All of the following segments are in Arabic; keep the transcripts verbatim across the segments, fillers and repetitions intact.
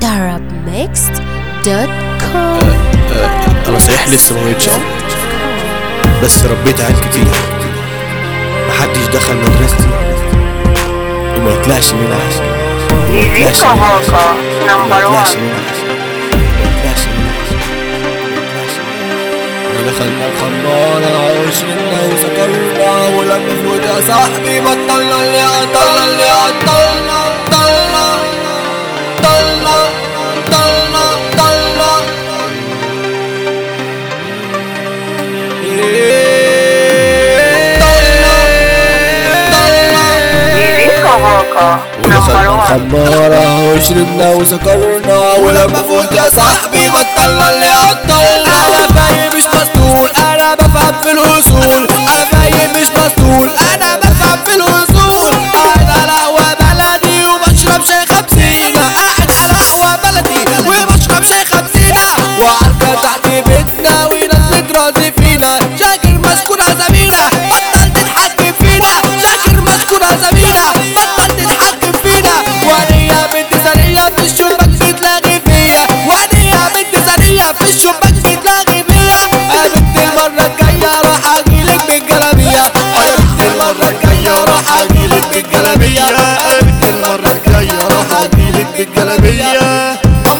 arab mixed دوت كوم. انا صحيح لسه ما بقتش اب، بس ربيت عيال كتير. محدش دخل مدرستي وما يطلعش منها احسن، ما يطلعش منها احسن، ما يطلعش منها احسن، ما يطلعش منها احسن، ما يطلعش منها. دخلنا الخمارة وشربنا وسكرنا ولما فوت يا صاحبي بطلنا اللي عطلنا اللي عطلنا طلنا طلنا طلنا طلنا. ودخلنا الخمارة وشربنا وسكرنا ولما فوت يا صاحبي بطلنا اللي عطلنا. انا فايق مش مسطول، انا بفهم في الاصول، انا فايق مش مسطول، انا بفهم في الاصول. قاعد على قهوة بلدي وبشرب شاي خمسينة، قاعد على قهوة بلدي وبشرب شاي خمسينة، وعركة تحت بيتنا وناس بترازي فينا. شاكر مسكون عزمينا بطل تتحكم فينا، شاكر مسكون عزمينا بطل تتحكم فينا. وادي يا بنت ثانية في الشباك بتلاغي فيا، وادي يا بنت ثانية في الشباك بتلاغي فيا. يا بنت المرة الجاية راح اجيلك بالجلابية، يا بنت المرة الجاية راح اجيلك بالجلابية، يا بنت المرة الجاية راح اجيلك بالجلابية.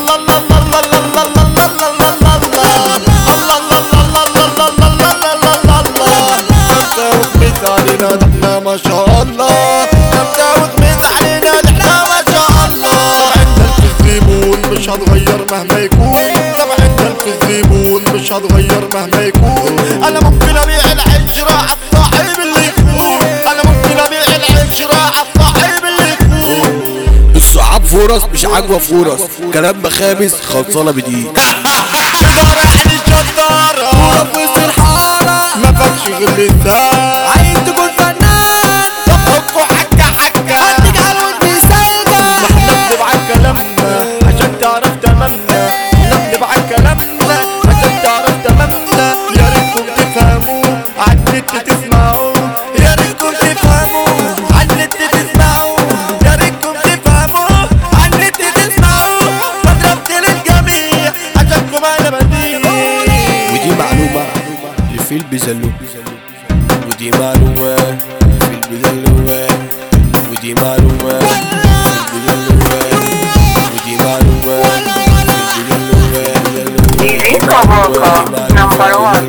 علينا ما شاء الله، نبدأ وخميس علينا نحنا ما شاء الله. طبعا انت الزبون مش هتغير مهما يكون، طبعا انت الزبون مش هتغير مهما يكون. انا ممكن ابيع العشرة عالصاحب اللي يكون، انا ممكن ابيع العشرة عالصاحب اللي يكون. الصعاب فرص مش عاجبة فرص، كلام مخابز خلصانة بدقيق. شجرة عين الجدارة ورب وسط الحارة ما فاكش غير لسان. عايز تكون فنان طب حكوا حكة حكة هديك على الودن سايقة. احنا بنكدب على كلامنا عشان تعرف تمامنا، احنا بنكدب على كلامنا عشان تعرف تمامنا. يا ريتكم تفهموا على النت تسمعوا، يا ريتكم تفهموا على النت تسمعوا، يا ريتكم تفهموا على النت تسمعوا. فضربت للجميع عشانكم انا بديع. ودي معلومة في البزلو، ودي معلومة في البزلوة، ودي معلومة في البزلوة، ودي معلومة في البزلوة.